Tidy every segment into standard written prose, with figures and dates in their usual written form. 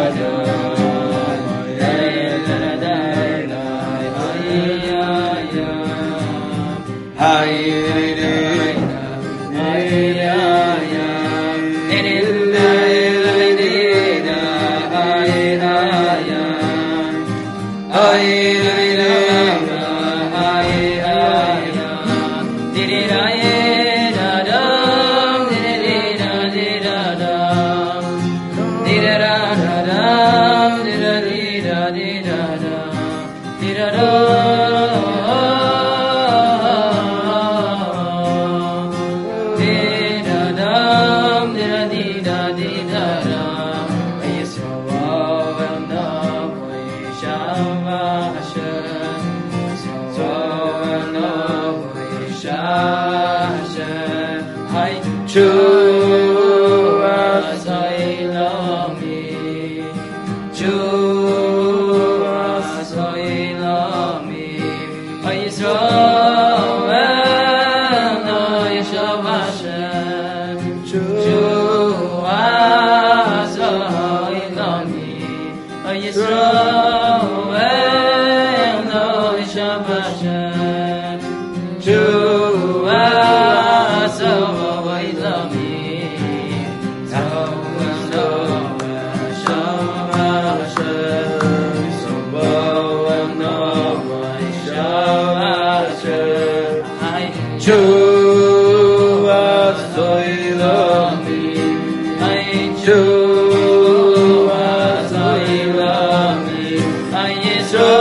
So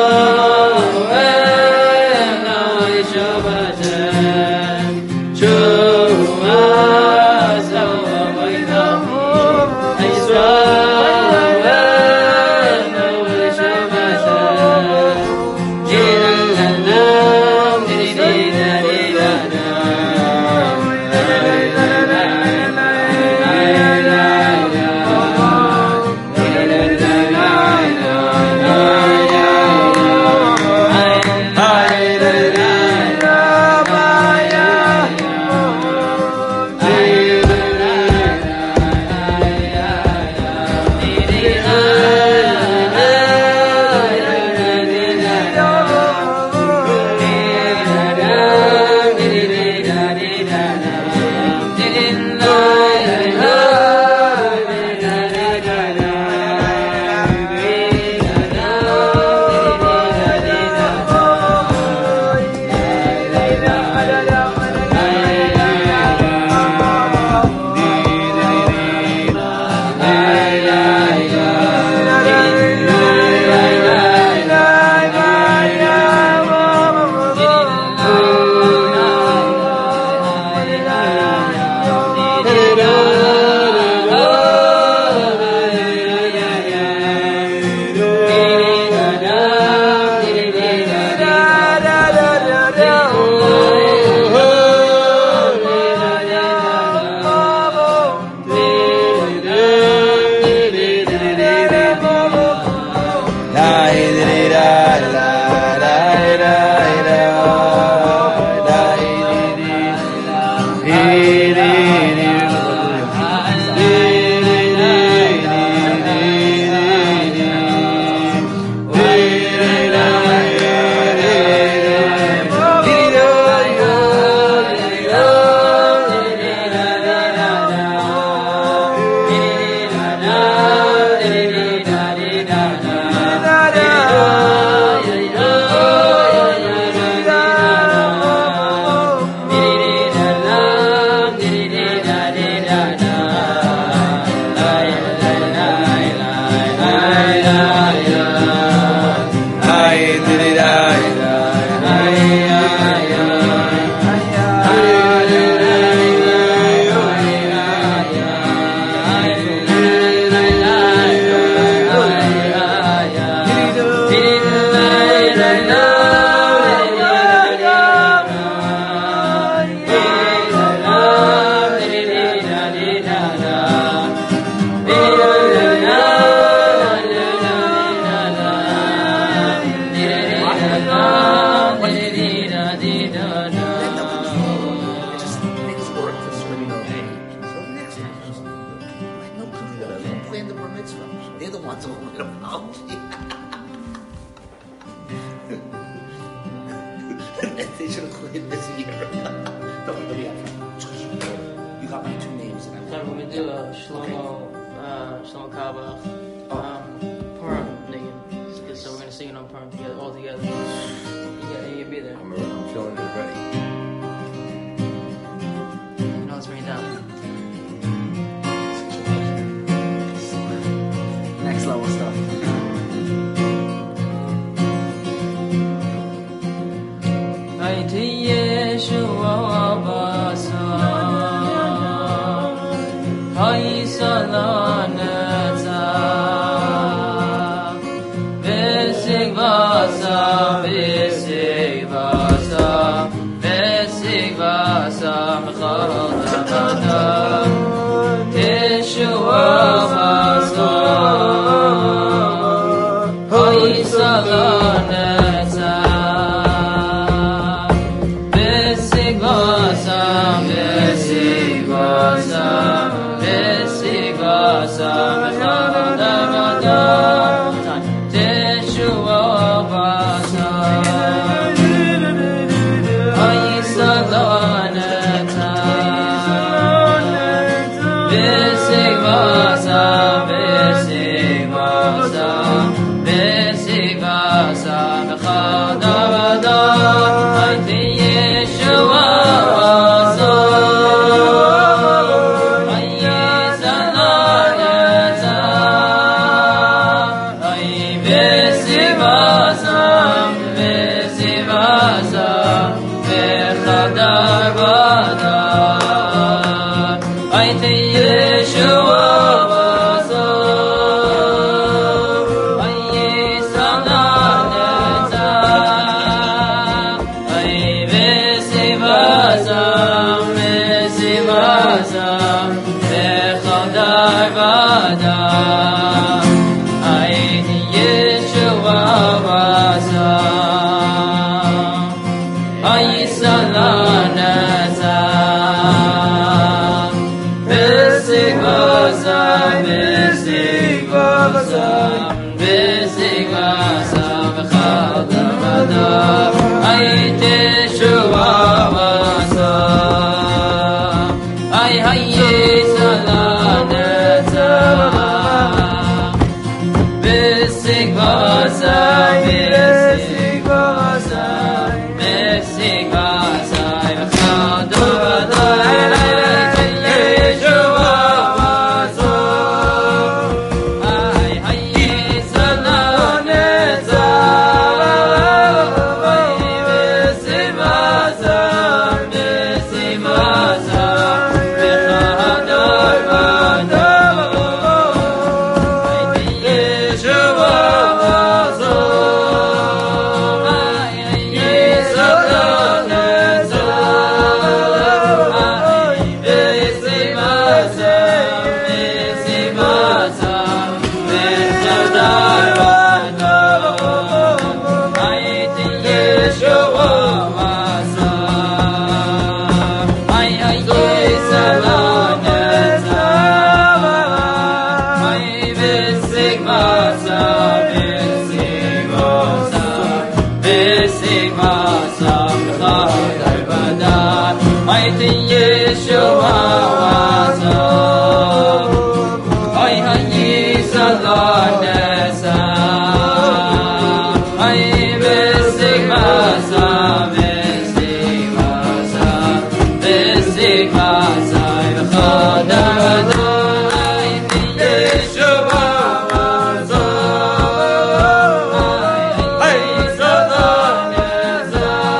little apology. They should have quit this year. Don't let me out. You got my two names. And we're going to do a Shlomo Kabach, Purim niggun. So we're going to sing it on Purim together, all together. You'll be there. I'm feeling it already. You know it's raining down. Next level stuff.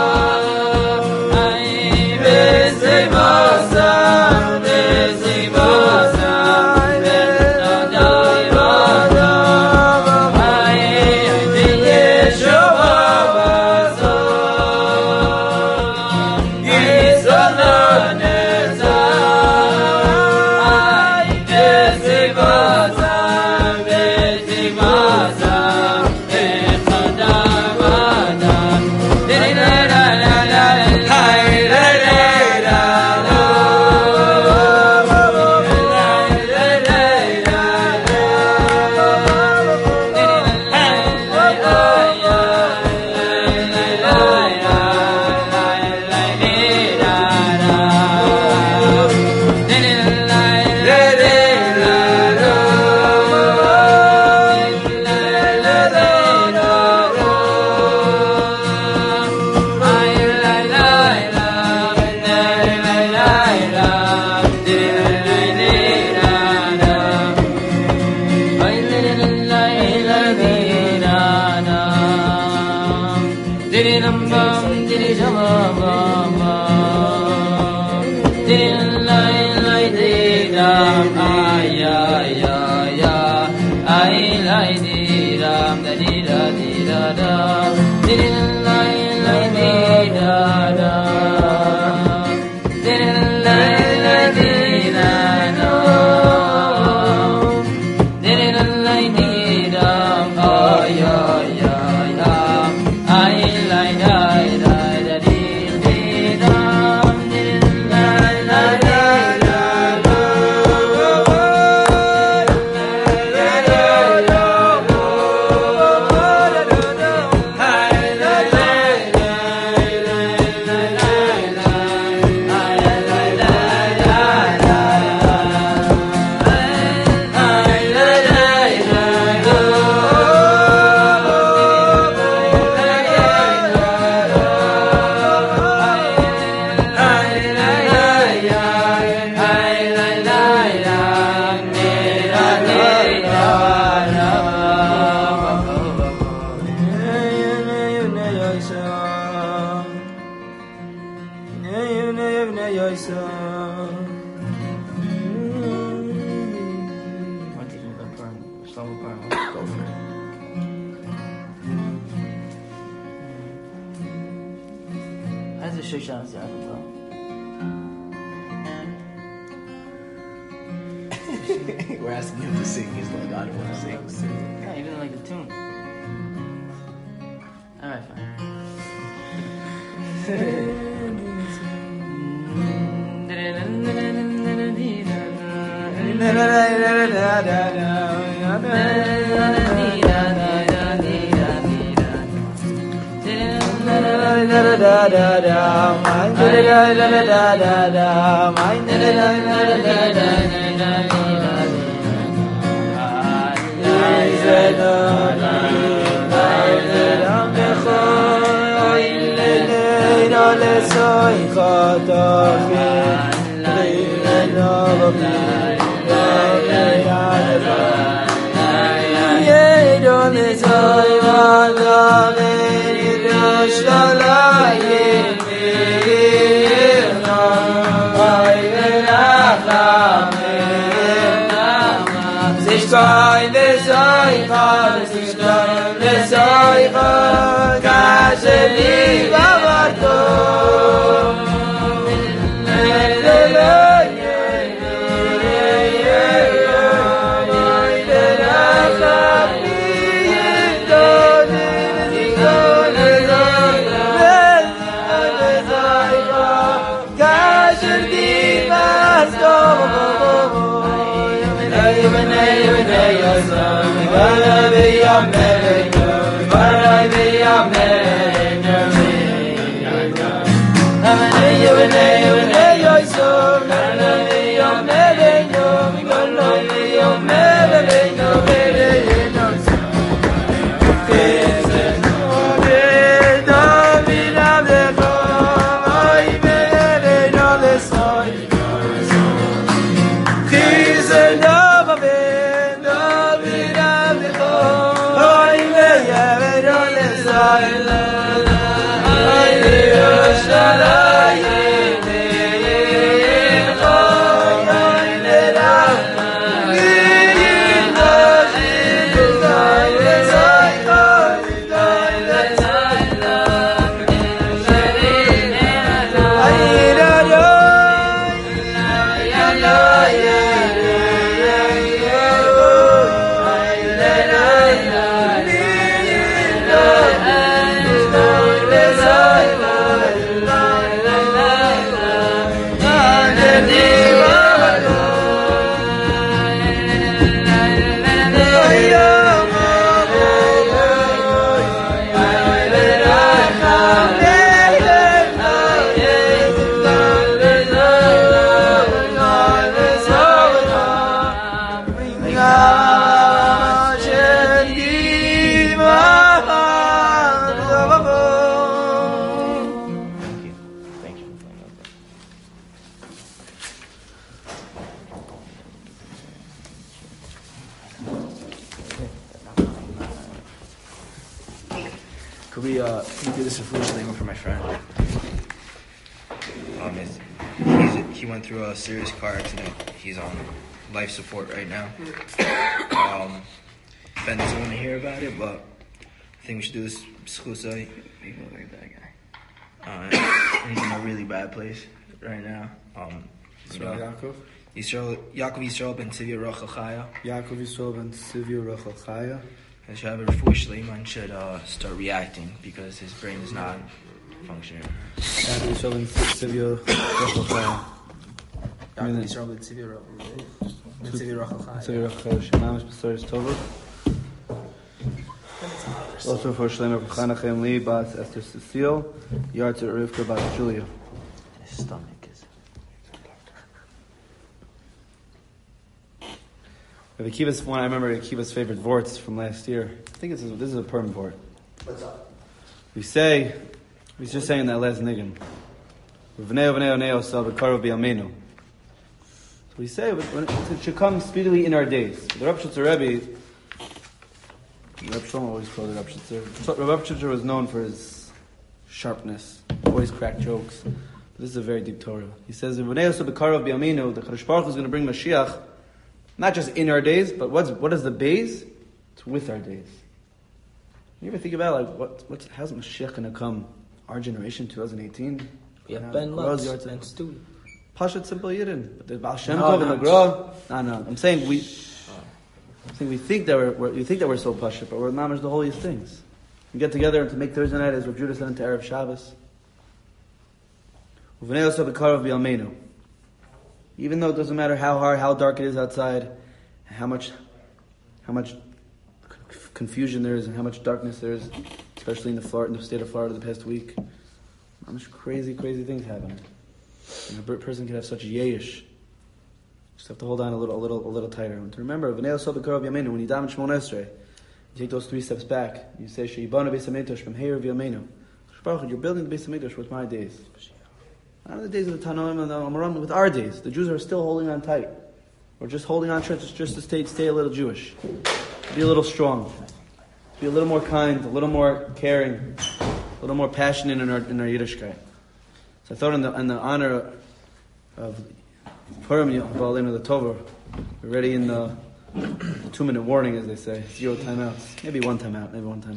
Besiva We're asking him to sing. He's like, I don't want to sing. Yeah, he didn't like the tune. Alright, fine. Can we do this official thing for my friend? He went through a serious car accident. He's on life support right now. Ben doesn't want to hear about it, but think we should do this Schusa. You look like that guy. He's in a really bad place right now. Yisrael Yaakov? Yaakov Yisrael ben Tzivya Rachel Chaya. Yaakov Yisrael ben Tzivya Rachel Chaya. And should have a refuah shleiman should start reacting because his brain is not functioning. Yaakov Yisrael ben Tzivya Rachel Chaya. Yaakov Yisrael ben Tzivya Rachel Chaya. Tzivya Rachel Chaya. Shemamish B'Soris Tova. Also for Shleimer for Chana Chaim Lee, Bas Esther Cecile, Yartzer Rivka, Bas Julia. His stomach is. Akiva's one. I remember Akiva's favorite vorts from last year. I think this is a perm vort. What's up? We was just saying that last niggin. V'neo v'neo neo sal b'karov b'yamenu. So we say it should come speedily in our days. The Rav Shutzer Rebbe, Rav Shlomo always called it Rav Shutzer. Rav Shutzer was known for his sharpness, always crack jokes. But this is a very deep Torah. He says, "V'neo sal b'karov b'yamenu." The Kadosh Baruch Hu is going to bring Mashiach. Not just in our days, but what is the base? It's with our days. You ever think about how's Mashiach going to come? Our generation, 2018. Yeah, Ben Lutz and Stewie. Pashat simple Yidden. But the Baal Shem Tov and the Gra. No. I'm saying we think that we're so pashat, but we're mamish the holiest things. We get together and to make Thursday night as Rav Judah said into Erev Shabbos. Uvnei also b'karav b'yalmeinu. Even though it doesn't matter how hard, how dark it is outside, how much confusion there is, and how much darkness there is, especially in the state of Florida the past week, how much crazy things happen. And a person can have such yesh. Just have to hold on a little tighter. And to remember, when you daven Shmon Esrei, you take those 3 steps back. You say, "Sheibana Beis Hamikdash from Heir v'Yameinu." You're building the Beis Hamikdash with my days. Not the days of the Tanoim and the Amoram, with our days. The Jews are still holding on tight. We're just holding on just to stay a little Jewish. Be a little strong. Be a little more kind, a little more caring, a little more passionate in our Yiddishkeit. So I thought in the honor of Purim Ba'aleinu the Tova, we're ready in the 2-minute warning, as they say. 0 timeouts. Maybe one timeout.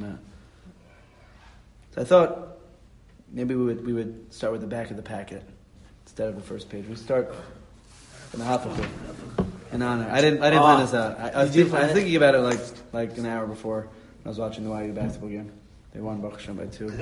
So I thought maybe we would start with the back of the packet instead of the first page. We start in the Hafuchah. In honor. I didn't plan this out. I was thinking about it like an hour before I was watching the YU basketball game. They won Baruch Hashem by 2.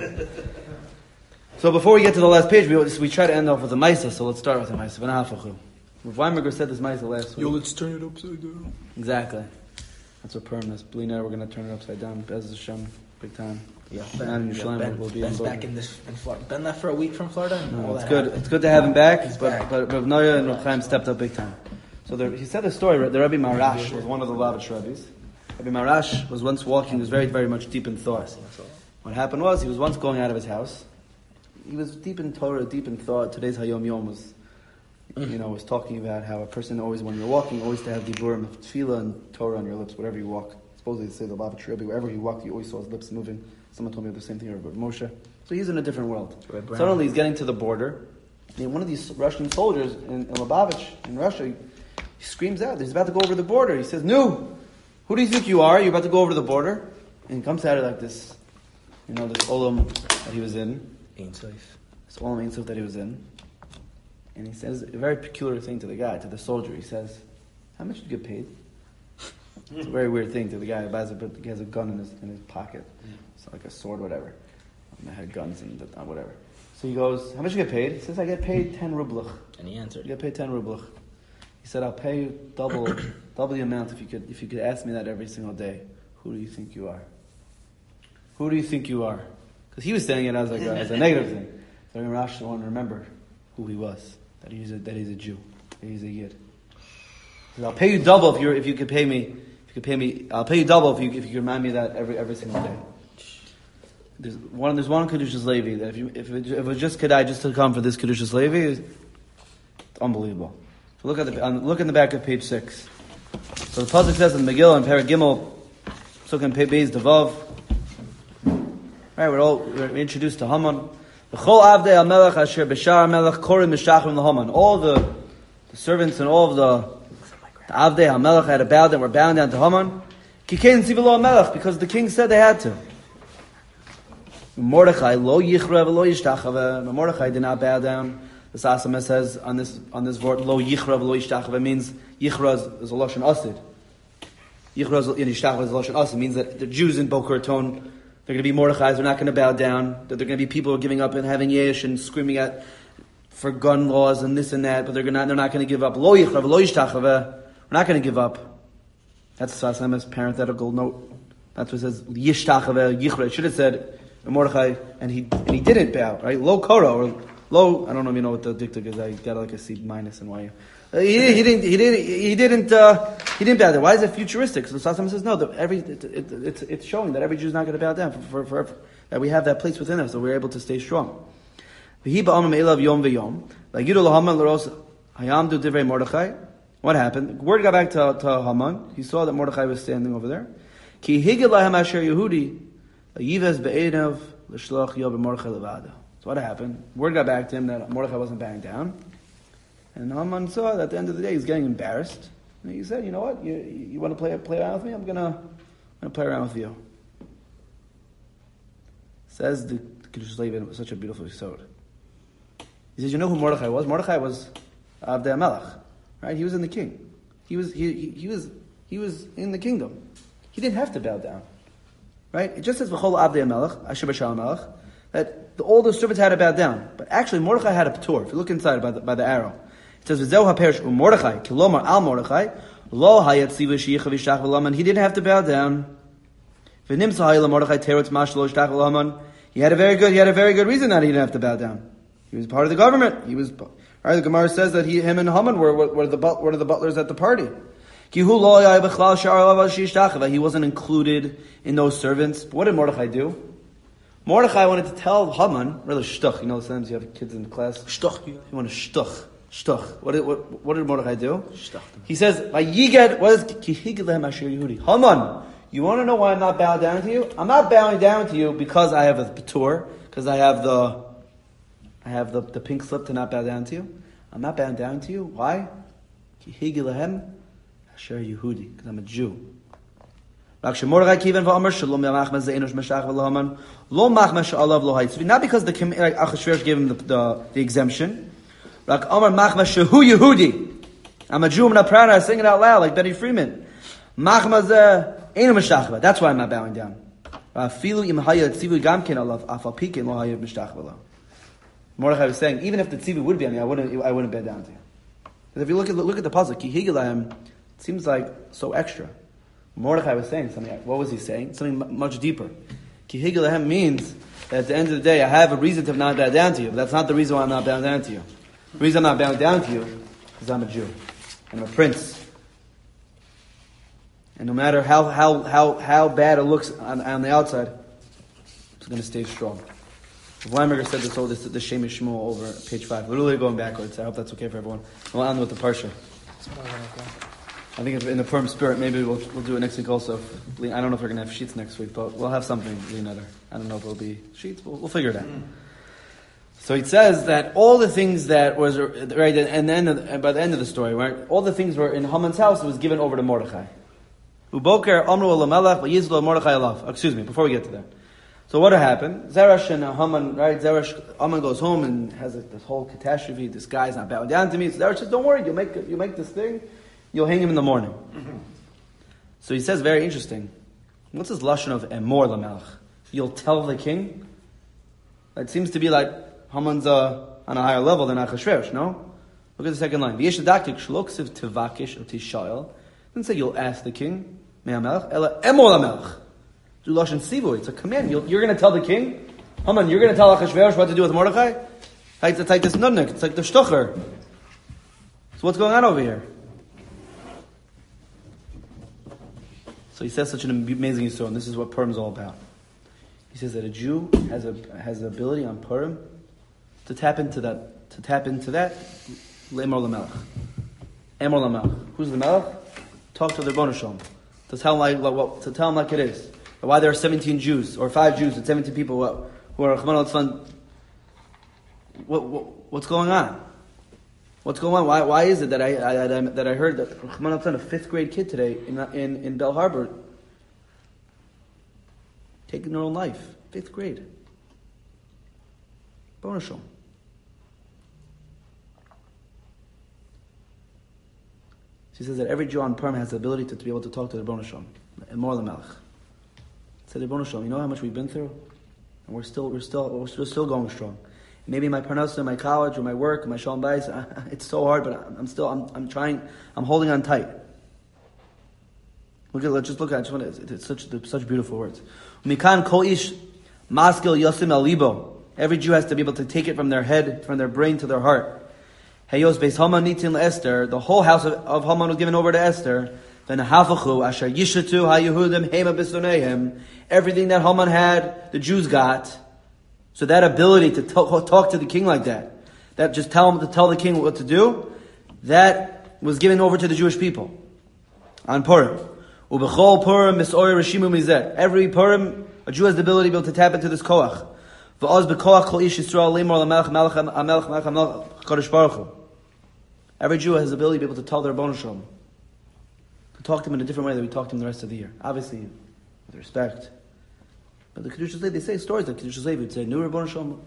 So before we get to the last page, we try to end off with a Maisa, so let's start with a Maisa. V'nahafuchu. Rav Weinberger said this Maisa last week. Yo, let's turn it upside down. Exactly. That's what Purim is. Blina, we're going to turn it upside down. Bez Hashem, big time. Yeah, Ben's back in Florida. Ben left for a week from Florida. And all it's that good. happened. It's good to have him back. He's but back. Rav Noya and Rav Chaim stepped up big time. So he said the story. The Rebbe Marash was one of the Lubavitch Rebbe's. Rebbe Marash was once walking. He was very, very much deep in thought. What happened was he was once going out of his house. He was deep in Torah, deep in thought. Today's Hayom Yom was talking about how a person always, when you're walking, always to have diburim of tefillah and Torah on your lips, wherever you walk. Supposedly they say the Lubavitch Rebbe, wherever he walked, you always saw his lips moving. Someone told me the same thing about Moshe. So he's in a different world. Suddenly he's getting to the border. And one of these Russian soldiers in Lubavitch, in Russia, he screams out. He's about to go over the border. He says, "No! Who do you think you are? You're about to go over the border?" And he comes at it like this. This olam that he was in. This olam ein sof that he was in. And he says a very peculiar thing to the guy, to the soldier. He says, "How much did you get paid?" It's a very weird thing to the guy who has a gun in his pocket. It's like a sword, whatever. And they had guns and whatever. So he goes, "How much did you get paid?" He says, "I get paid 10 rublach." And he answered. You get paid 10 rublach. He said, "I'll pay you double the amount if you could ask me that every single day. Who do you think you are? Who do you think you are?" Because he was saying it as a negative thing. So Rashi wanted to remember who he was. That he's a Jew. That he's a Yid. He said, "I'll pay you double if you could pay me. I'll pay you double if you could remind me that every single day." There's one Kedushas Levi that if it was just Kedai just to come for this Kedushas Levi, it's unbelievable. So look in the back of page 6. So the pasuk says in Megillah and Perek Gimel, Psukim Pei Beis Devav. Right, we're introduced to Haman. V'chol avdei HaMelech asher b'shar HaMelech korim mishachrim l'Haman. All the servants and all of the avdei HaMelech had to bow down. Were bowing down to Haman. Kikein tzivilo HaMelech, because the king said they had to. Mordechai lo yichra v'lo yishtachava. Mordechai did not bow down. The Sasama says on this word lo yichra v'lo yishtachava means yichra is a lashon asid. Yichra yishtachava is a lashon asid. Means that the Jews in Boca Raton, they're going to be Mordechais. They're not going to bow down. That they're going to be people who are giving up and having yesh and screaming at for gun laws and this and that. But they're not going to give up. Lo yichra v'lo yishtachava. We're not going to give up. That's Sasama's parenthetical note. That's what it says yishtachava yichra. It should have said Mordechai, and he didn't bow, right? Lo kora, or lo, I don't know if you know what the diktuk is. I got like a C minus in YU. He didn't bow down. Why is it futuristic? So the Sasam says no. It's showing that every Jew is not going to bow down for that we have that place within us, so we're able to stay strong. What happened? Word got back to Haman. He saw that Mordechai was standing over there. Ki higid lahem asher Yehudi. So what happened? Word got back to him that Mordechai wasn't bowing down. And Haman saw that at the end of the day he's getting embarrassed. And he said, you know what? You want to play around with me? I'm gonna play around with you. Says the Kiddush Levin, it was such a beautiful episode. He says, you know who Mordechai was? Mordechai was Avdei HaMelech. Right? He was in the king. He was in the kingdom. He didn't have to bow down. Right? It just says v'chol avdei melech, asher b'shal melech, that all the servants had to bow down. But actually, Mordechai had a p'tur. If you look inside by the arrow, it says v'zeu ha'perish Mordechai kilomar al Mordechai lo hayatziv v'shiyicha v'shtach v'laman. He didn't have to bow down. V'nimsa hayla Mordechai terutz mashlo v'shtach v'laman. He had a very good reason that he didn't have to bow down. He was part of the government. He was. Right? The Gemara says that him and Haman were the butlers at the party. He wasn't included in those servants. But what did Mordechai do? Mordechai wanted to tell Haman, really shtuch, you know sometimes you have kids in class. Shtuch. He wanted shtuch. What did Mordechai do? He says, Haman, you want to know why I'm not bowing down to you? I'm not bowing down to you because I have a patur, because I have the pink slip to not bow down to you. I'm not bowing down to you. Why? Asher Yehudi, because I'm a Jew. Not because the Achashverosh gave him the exemption. I'm a Jew, I'm not proud, I sing it out loud like Betty Freeman. That's why I'm not bowing down. Mordechai was saying, even if the tzivu would be on me, I wouldn't bow down to you. Because if you look at the pasuk, ki higilayim, it seems like so extra. Mordechai was saying something. What was he saying? Something much deeper. Ki higilayim means that at the end of the day, I have a reason to not bow down to you, but that's not the reason why I'm not bowing down to you. The reason I'm not bowing down to you is because I'm a Jew and I'm a prince. And no matter how bad it looks on the outside, it's going to stay strong. Weinberger said the Shem Shmuel over page 5. Literally going backwards. I hope that's okay for everyone. We'll end with the Parsha. I think in the Purim spirit, maybe we'll do it next week also. I don't know if we're going to have sheets next week, but we'll have something, Leonardo. I don't know if it'll be sheets. We'll figure it out. So it says that all the things that was, right, and then by the end of the story, right, all the things were in Haman's house, it was given over to Mordechai. Uboker Amru Elamelech Vayizlo Mordechai Alav. Excuse me, before we get to that. So what happened? Zeresh and Haman, right? Haman goes home and has this whole catastrophe. This guy's not bowing down to me. So Zeresh says, "Don't worry, you make this thing. You'll hang him in the morning." So he says, very interesting. What's this lashon of emor lamelech? You'll tell the king. It seems to be like Haman's on a higher level than Achashverosh. No, look at the second line. V'yeshadakik shloksiv tevakish or tishayel. Didn't say you'll ask the king. Me'amelech ela emor lamelech. Lashon sivu. It's a command. You're going to tell the king, Haman. You're going to tell Achashverosh what to do with Mordechai. It's like this nudnik. It's like the shtucher. So what's going on over here? So he says such an amazing story, and this is what Purim is all about. He says that a Jew has the ability on Purim to tap into that. Le'emor lamelech. Emor lamelech. Who's the melech? Talk to the Rebbeinu Shalom. To tell him like it is. Why there are 17 Jews, or 5 Jews and 17 people who are Rachmana litzlan. What's going on? What's going on? Why is it that I heard that Rachmana litzlan, a 5th grade kid today in Bell Harbor, taking their own life, 5th grade. Bonus Shalom. She says that every Jew on Purim has the ability to be able to talk to the Bonus Shalom. And more Melech. Said the Bonus Shalom, you know how much we've been through? And we're still going strong. Maybe my parnasa, my college, or my work, my shalom bayis, it's so hard, but I'm trying, I'm holding on tight. Let's look at it. It's such beautiful words. Mikan kol ish maskil yosim el libo. Every Jew has to be able to take it from their head, from their brain to their heart. Heyos beis Haman nitin Esther. The whole house of Haman was given over to Esther. Then hafachu asher yishatu haYehudim hema b'suneihem. Everything that Haman had, the Jews got. So that ability to talk to the king like that just tell the king what to do, that was given over to the Jewish people on Purim. Ubechol Purim misoyer reshimu mizeh. Every Purim, a Jew has the ability to be able to tap into this koach. V'oz bekoach kol ish Yisrael limor lamelech Kadosh Baruch Hu. Every Jew has the ability to be able to tell their Rebbeinu Shalom, to talk to him in a different way than we talk to him the rest of the year. Obviously, with respect. But the Kedushas Levi, they say stories like Kedushas Levi would say, New Rebbeinu Shalom.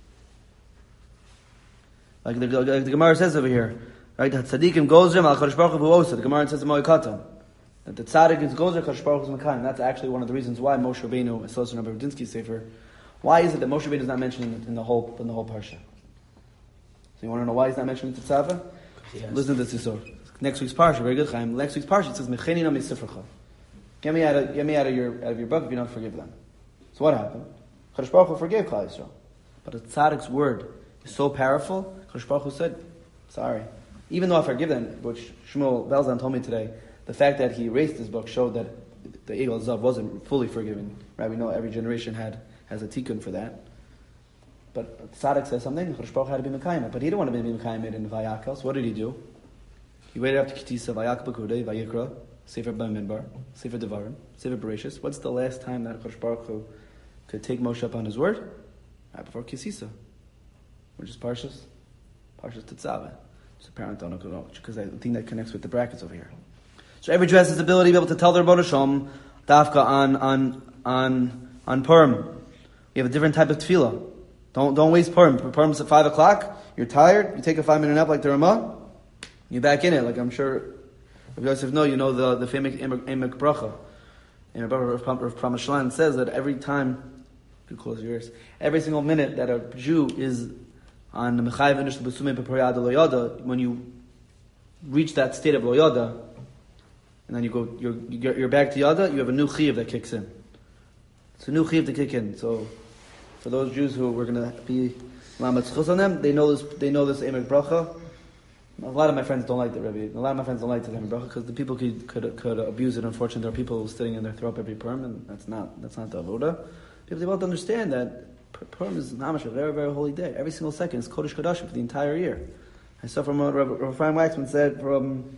Like the Gemara says over here, right? That tzaddikim gozrim al Kadosh Baruch Hu v'osa. The Gemara says in Moed that the tzaddik is gozer, Kadosh Baruch Hu is mekayim. That's actually one of the reasons why Moshe Rabbeinu, associated with Rabbi Rudinsky's sefer, why is it that Moshe Rabbeinu is not mentioned in the whole parsha? So you want to know why he's not mentioned in Tetzaveh? Yes. Listen to this. Next week's parsha, very good, Chaim. Next week's parsha it says Mecheni na misifracha. Get me out of your book if you don't forgive them. So what happened? Kadosh Baruch Hu forgave Klal Yisrael, but a tzaddik's word is so powerful. Kadosh Baruch Hu said, "Sorry." Even though I forgive them, which Shmuel Belzan told me today, the fact that he erased his book showed that the Egel Zav wasn't fully forgiven. Right? We know every generation has a tikkun for that. But tzaddik says something. Kadosh Baruch Hu had to be mekayim, but he didn't want to be mekayim in Vayakel. So what did he do? He waited after Kitisa, Vayak B'Kudei, Vayikra, Sefer B'Midbar, Sefer Devarim, Sefer Bereshis. What's the last time that Kadosh Baruch Hu could take Moshe up on his word? Right before Kisisa, which is Parshas Tetzaveh. It's apparent, don't know, because I think that connects with the brackets over here. So every Jew has his ability to be able to tell their Rebbeinu Shalom dafka on Purim. You have a different type of tefillah. Don't waste Purim. Purim's at 5 o'clock. You're tired. You take a 5-minute nap like the Ramah. You're back in it. Like I'm sure, if you guys know, you know the famous Emek Bracha. And Rav Pramashlan says that every time, you close your ears, every single minute that a Jew is on the Mechayev Inish B'Sumei B'Pariyad Lo Yada, when you reach that state of Lo Yada, and then you're back to Yada, you have a new Chiyuv that kicks in. It's a new Chiyuv to kick in. So for those Jews who were going to be Lamed Tzchus on them, they know this Emek Bracha. A lot of my friends don't like the Rebbe. A lot of my friends don't like the Emek Bracha because the people could abuse it. Unfortunately, there are people sitting in their throat every Purim, and that's not the Avodah. People they want to understand that Purim is mamash a very, very holy day. Every single second is Kodesh Kodashim for the entire year. I saw from what Rav Chaim Waxman said from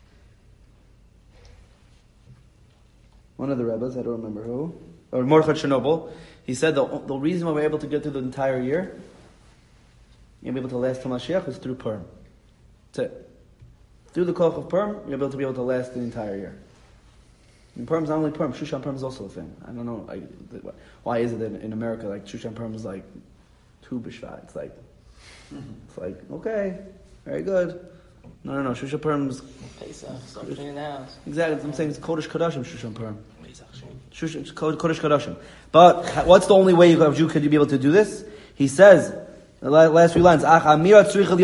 one of the Rebbes, I don't remember who, or Mordechai Chernobyl. He said the reason why we're able to get through the entire year and be able to last till Mashiach is through Purim. That's it. Through the koach of Purim, you're able to be able to last the entire year. And Purim's not only Purim, Shushan Purim is also a thing. I don't know why is it that in America like Shushan Purim is like Tu B'Shvat. It's like okay, very good. No. Shushan Purim is Pesach, start cleaning the house. Exactly. I'm saying it's Kodesh Kodashim Shushan Purim. It's Kodesh Kodashim. But what's the only way a Jew could be able to do this? He says. The last few lines. It has to be with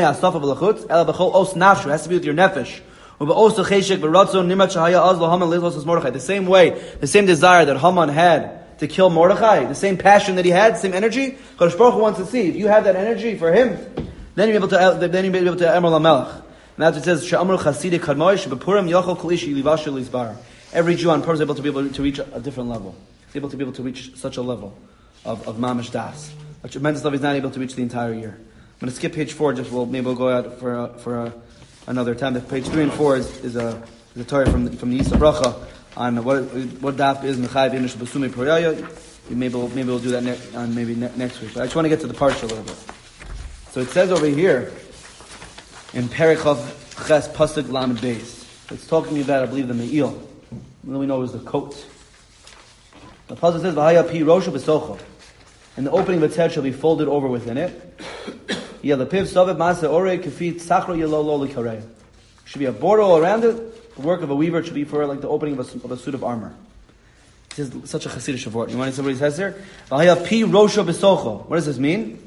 your nefesh. The same way, the same desire that Haman had to kill Mordechai, the same passion that he had, the same energy, Kadosh Baruch Hu wants to see. If you have that energy for him, then you'll be able to Emer Lamelech. And that's what it says, every Jew on Purim is able to reach a different level. He's able to be able to reach such a level of mamish das. A tremendous love he's not able to reach the entire year. I'm going to skip page 4. Maybe we'll go out for another time. Page 3 and 4 is a Torah from the Yisa Bracha on what daf is Mechayev Inish B'Sumei Pariyah. Maybe we'll do that next week. But I just want to get to the parsha a little bit. So it says over here in Perek Chav Ches Pasuk Lamed Beis. It's talking about, I believe, the Me'il. Then we know it was the coat. The pasuk says V'haya Pi Roshu B'Socho. and the opening of its head shall be folded over within it. Should be a border all around it. The work of a weaver should be for like the opening of a suit of armor. This is such a Hasidic word. You want to see what he says here? What does this mean?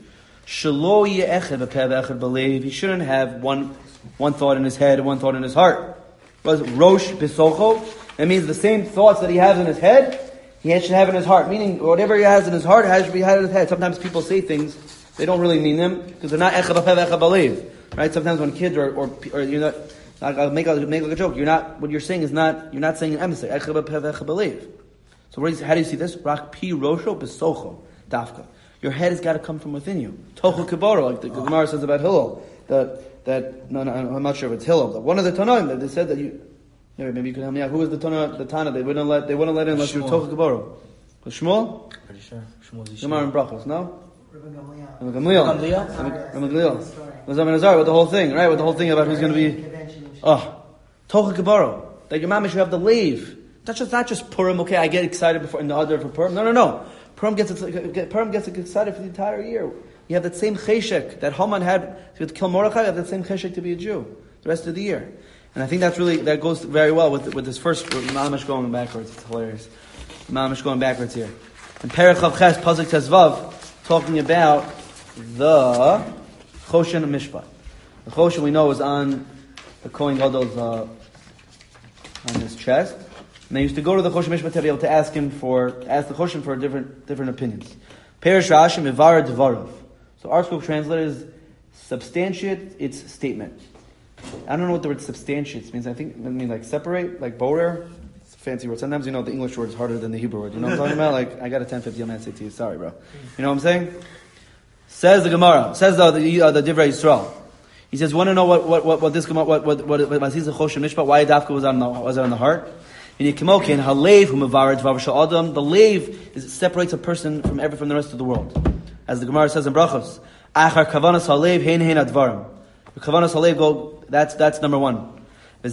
He shouldn't have one thought in his head and one thought in his heart. What is Rosh Bisocho? That means the same thoughts that he has in his head, he should have in his heart. Meaning, whatever he has in his heart has to be had in his head. Sometimes people say things, they don't really mean them, because they're not Echad B'Pev Echad B'Leiv. Right? Sometimes when kids or you're not, I'll make like a joke, what you're saying is not, you're not saying an emissary. Echad B'Pev Echad B'Leiv. So how do you see this? Rak Pi Rosho Bisocho Dafka. Your head has got to come from within you. Tochu Kiboro, like the Gemara says about Hillel. No, I'm not sure if it's Hillel. One of the Tanoim, they said that maybe you can help me out. Who was the Tana? They wouldn't let in unless you were Tochu Kiboro. Was Shmuel? Pretty sure. Shmuel's Gemara and Brachos, no? Rabbi Gamliel. Was Amenazar with the whole thing, right? With the whole thing about who's going to be. Tochu Kiboro. That your mama should have the leave. That's not just Purim. Okay, I get excited before in the order for Purim. No. Purim gets excited for the entire year. You have that same cheshek that Haman had to kill Mordechai. You have that same cheshek to be a Jew the rest of the year. And I think that goes very well with this first Mamash going backwards. It's hilarious. Mamash going backwards here. And Perek Chav Ches Pasuk Tezvav talking about the Choshen Mishpat. The Choshen we know is on the Kohen Gadol's on his chest. And they used to go to the Choshen Mishpat to be able to ask the Choshen for different opinions. Perish Rashi Mivara Devarav. So our school translators substantiate its statement. I don't know what the word substantiates means. I think it means like separate, like borer. It's a fancy word. Sometimes the English word is harder than the Hebrew word. You know what I'm talking about? Like I got a 1050 on my SAT. Sorry, bro. You know what I'm saying? Says the Gemara. Says the Divrei Yisrael. He says, want to know what this Gemara, what Masiz Choshen Mishpat, why Dafka was on the heart? The lave separates a person from the rest of the world. As the Gemara says in Brachos, Achar kavanas halev hein advarim. The kavanas halev that's number one. The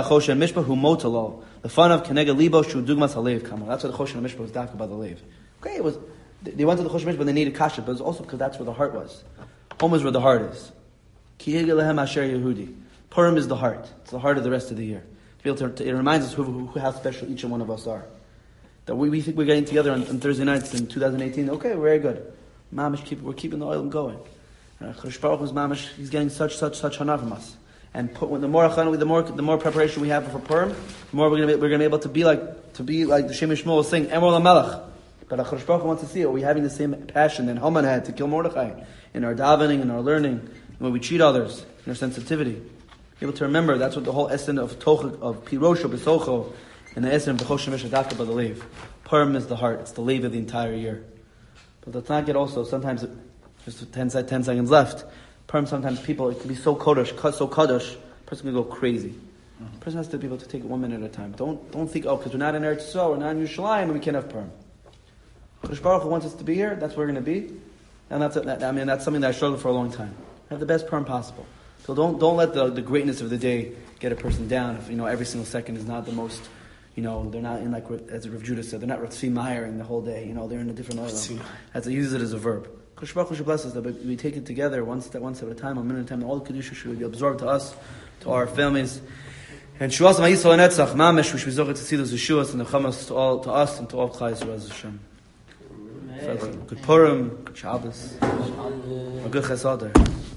fun of kenega libo shu dugmas halev kama. That's why the Choshen Mishpat was dafka by the lave. Okay, they went to the Choshen Mishpat, but they needed kasha, but it was also because that's where the heart was. Home is where the heart is. Ki lehem asher Yehudi. Purim is the heart. It's the heart of the rest of the year. It reminds us how special each and one of us are. That we think we're getting together on Thursday nights in 2018. Okay, very good. Mamish, we're keeping the oil going. Chodesh Baruch Hu's Mamish, he's getting such hana from us. And the more preparation we have for Purim, the more we're going to be able to be like the Shemei Shmuel was saying, Emor LaMelech. But Chodesh Baruch Hu wants to see, are we having the same passion that Haman had to kill Mordechai in our davening, in our learning, in the way we treat others, in our sensitivity. Be able to remember that's what the whole essence of Pirosho Besocho and the essence of the Choshen Mishpat by the lave. Purim is the heart; it's the lave of the entire year. But let's not get also sometimes just 10 seconds left. Purim sometimes people it can be so kaddish, a person can go crazy. A person has to be able to take it 1 minute at a time. Don't think because we're not in Eretz Yisrael, we're not in Yerushalayim, and we can't have Purim. Chodesh Baruch Hu wants us to be here. That's where we're going to be, and that's something that I struggled for a long time. Have the best Purim possible. So don't let the greatness of the day get a person down. If every single second is not the most, they're not in like as Rav Judah said, they're not Rav Meyer in the whole day. They're in a different level. As he uses it as a verb. Chodesh Baruch Hu should bless us that we take it together one step at a time, 1 minute at a time. And all the kedusha should be absorbed to us, to our families. And Shuas Ma'isol Netzach Mamish, which we zoch to see those Yeshuas and the Chamas to us and to all Chai Yisrael Hashem. Good Purim, good Shabbos, a good Chesader.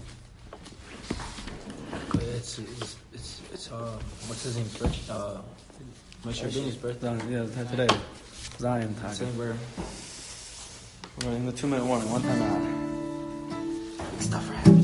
It's what's his name's birthday? Moshe Rabbeinu's birthday. Yeah, today. Zion time. We're in the 2-minute warning. One time out. big stuff are happening.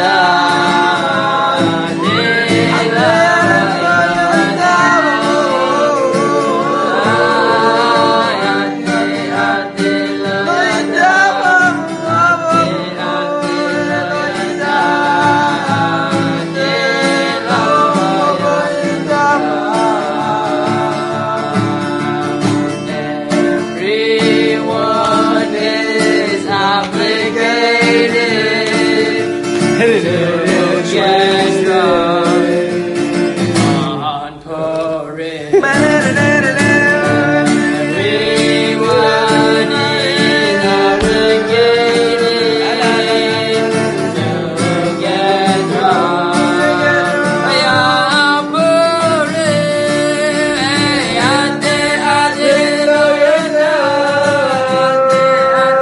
Everyone is obligated.